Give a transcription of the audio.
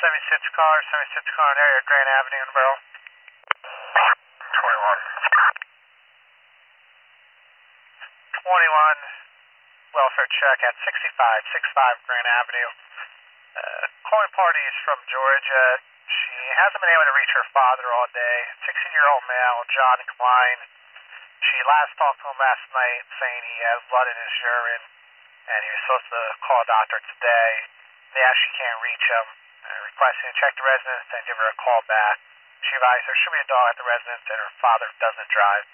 76 car in area, Grand Avenue in Borough. 21. Welfare check at 65 Grand Avenue. Calling parties from Georgia. She hasn't been able to reach her father all day. 16-year-old male, John Klein. She last talked to him last night saying he has blood in his urine, and he was supposed to call a doctor today. Now she can't reach him. Requesting to check the residence and give her a call back. She advised there should be a dog at the residence and her father doesn't drive.